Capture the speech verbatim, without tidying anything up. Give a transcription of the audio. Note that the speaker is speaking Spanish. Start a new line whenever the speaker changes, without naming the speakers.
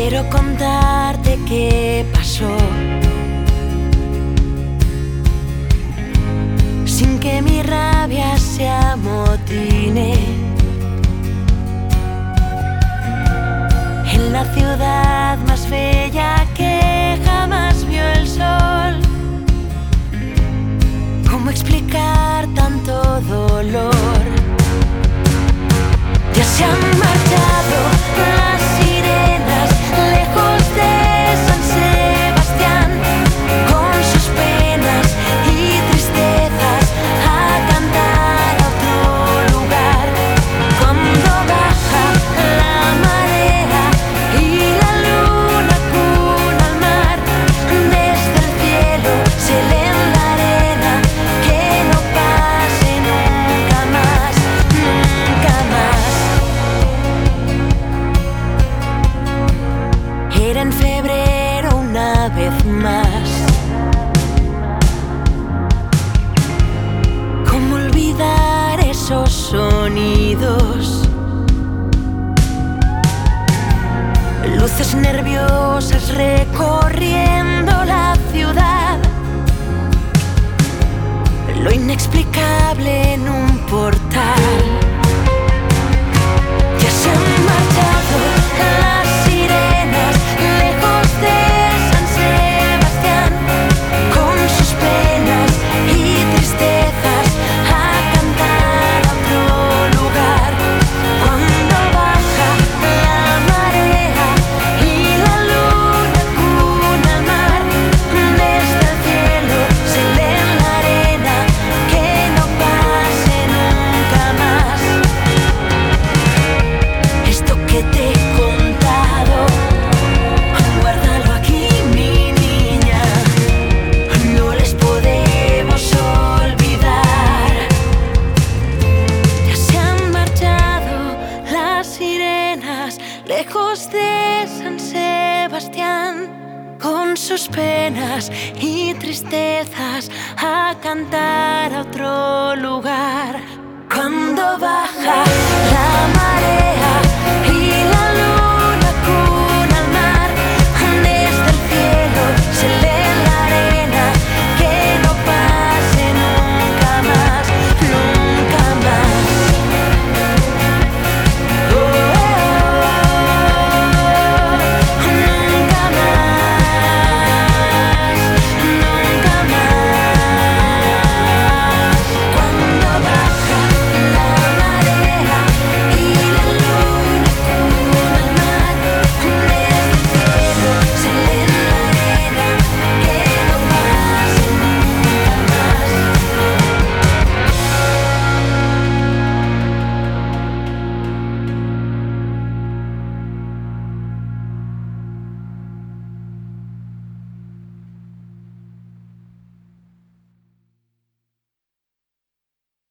Quiero contarte qué pasó, sin que mi rabia se amotine. En la ciudad más bella que jamás vio el sol, ¿cómo explicar tanto dolor? Ya se han marchado las sirenas lejos de San Sebastián, con sus penas y tristezas a cantar a otro lugar. Cuando baja la marea y la luna cuna al mar, desde el cielo se lee en la arena que no pase nunca más, nunca más. Era en febrero una vez más. ¿Cómo olvidar esos sonidos? Luces nerviosas recorriendo la ciudad, lo inexplicable en un portal. Ya se han marchado las sirenas lejos de San Sebastián, con sus penas y tristezas a cantar a otro lugar. Cuando baja la marea y la luna cuna al mar, desde el cielo se lee en la arena que no pase nunca más. Esto que te he contado, guárdalo aquí, mi niña, no les podemos olvidar. Ya se han marchado las sirenas lejos de San Sebastián, con sus penas y tristezas a cantar a otro lugar. Cuando baja la marea